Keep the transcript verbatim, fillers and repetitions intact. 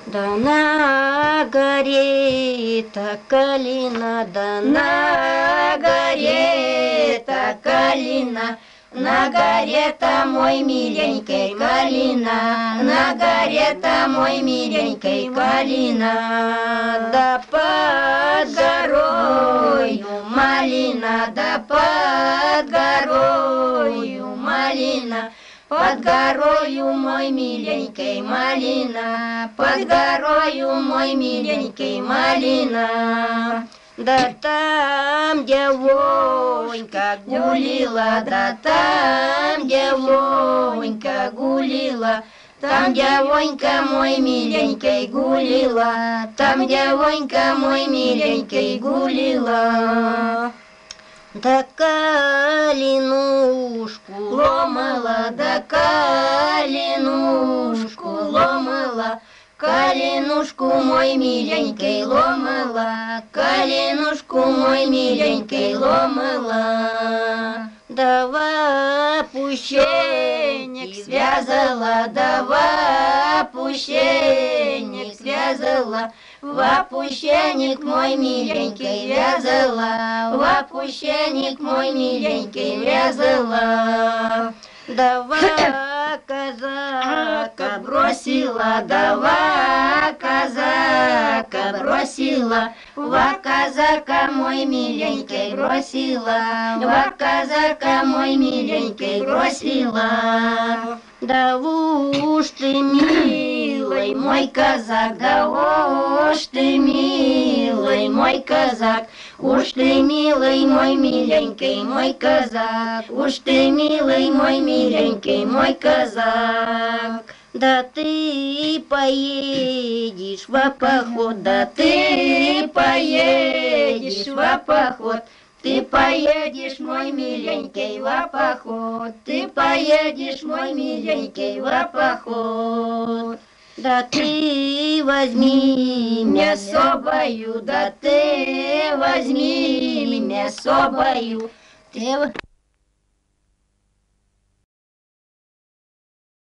Да на горе-то калина, да на горе-то калина, на горе-то мой миленький калина, на горе-то мой миленький калина, да под горою малина, да под горою малина. Под горою мой миленький малина, под горою мой миленький малина. Да там девонька гулила, да там девонька гулила, там девонька мой миленький гулила, там девонька мой миленький гулила. Да калинушку ломала, да калинушку ломала, калинушку мой миленький ломала, калинушку мой миленький ломала. Да вапущенник связала, да вапущенник связала, вапущенник мой миленький вязала, вапущенник мой миленький вязала. Два казака бросила, два казака бросила, два казака мой миленький бросила, два казака мой миленький бросила. Да уж ты, милый мой казак, да уж ты, милый мой казак, уж ты, милый мой миленький мой казак, уж ты, милый мой миленький мой казак. Да ты поедешь в поход, да ты поедешь в поход, ты поедешь, мой миленький, в поход, ты поедешь, мой миленький, в поход. Да ты возьми меня с собою, да ты возьми меня с собою, ты